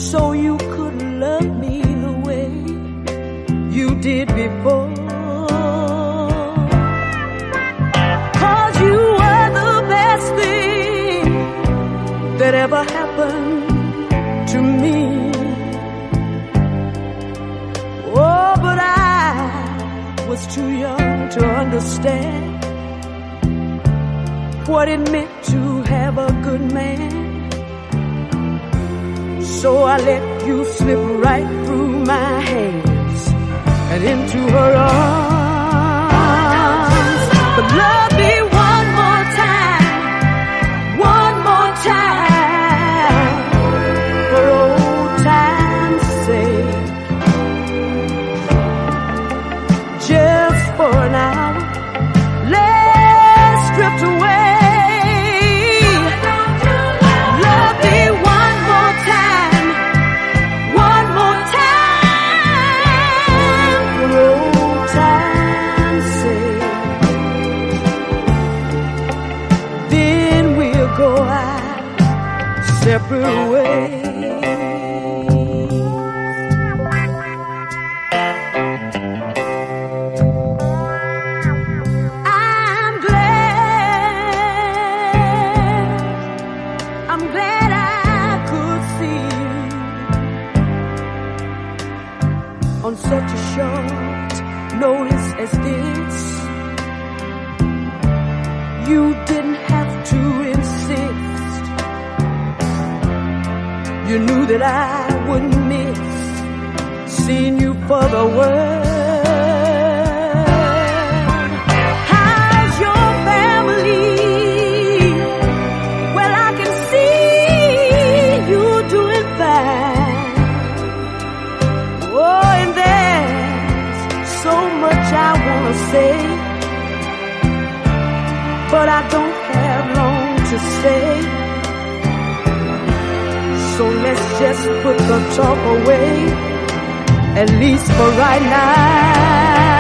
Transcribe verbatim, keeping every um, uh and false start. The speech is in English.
so you could love me the way you did before. 'Cause you were the best thing that ever happened to me. Oh, but I was too young to understand what it meant to have a good man. So I let you slip right through my hands and into her arms. But love me one more time, one more time, for old time's sake. Just for an hour, let's drift away. Separate ways. I'm glad, I'm glad I could see on such a short notice as this. You didn't have to insist. You knew that I wouldn't miss seeing you for the world. How's your family? Well, I can see you doing fine. Oh, and there's so much I want to say, but I don't have long to say. So let's just put the talk away, at least for right now.